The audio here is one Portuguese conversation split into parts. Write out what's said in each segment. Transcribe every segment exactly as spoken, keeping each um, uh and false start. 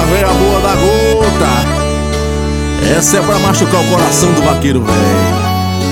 véia boa da gota. Essa é pra machucar o coração do vaqueiro velho.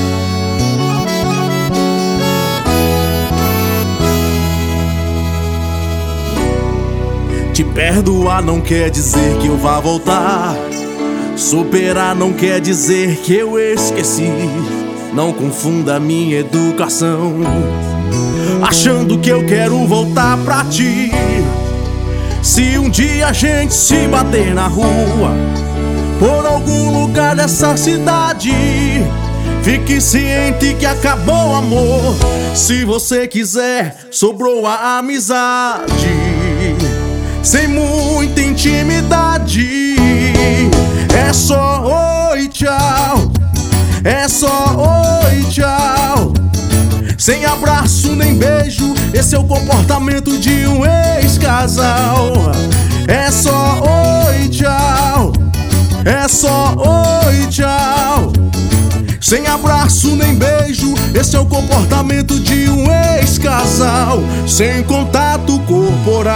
Te perdoar não quer dizer que eu vá voltar. Superar não quer dizer que eu esqueci. Não confunda minha educação achando que eu quero voltar pra ti. Se um dia a gente se bater na rua, por algum lugar dessa cidade, fique ciente que acabou o amor. Se você quiser, sobrou a amizade, sem muita intimidade. É só oi, tchau. É só oi, tchau. Sem abraço nem beijo, esse é o comportamento de um ex-casal. É só oi, tchau. É só oi, tchau. Sem abraço nem beijo, esse é o comportamento de um ex-casal. Sem contato corporal.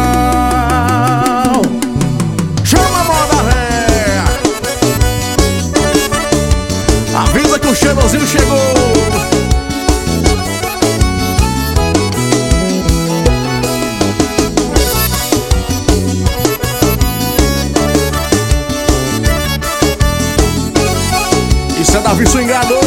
Chama a moda véia. Avisa que o cheirosinho chegou. Isso é Davi Swingador.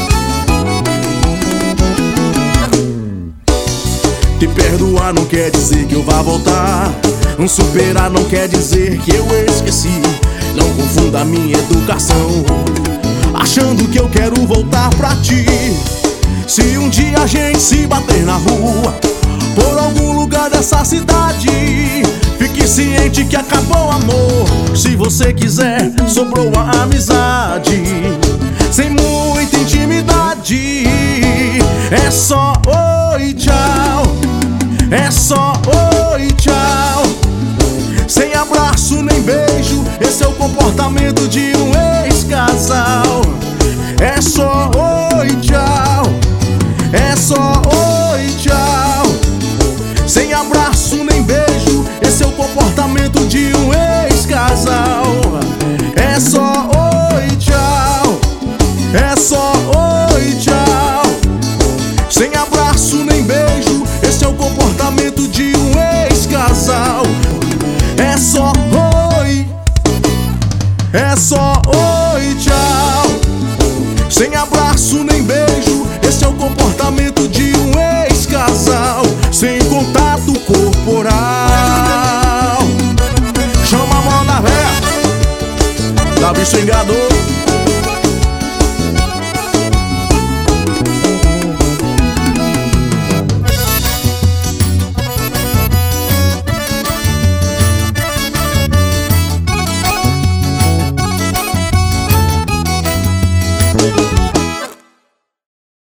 Te perdoar não quer dizer que eu vá voltar. Não superar não quer dizer que eu esqueci. Não confunda a minha educação achando que eu quero voltar pra ti. Se um dia a gente se bater na rua, por algum lugar dessa cidade, fique ciente que acabou o amor. Se você quiser, sobrou a amizade, sem muita intimidade. É só oi, tchau. É só oi, tchau. Sem abraço nem beijo, esse é o comportamento de um ex-casal. É só oi, tchau. É só oi, tchau. Sem abraço nem beijo, esse é o comportamento de um ex-casal. É só oi, tchau. É só oi, tchau. Sem abraço nem beijo, esse é o comportamento de um ex-casal. É só oi. É só oi, tchau. Sem abraço nem beijo, esse é o comportamento de um ex-casal. Sem contato corporal. Chama a mão na véia. Davi Swingador.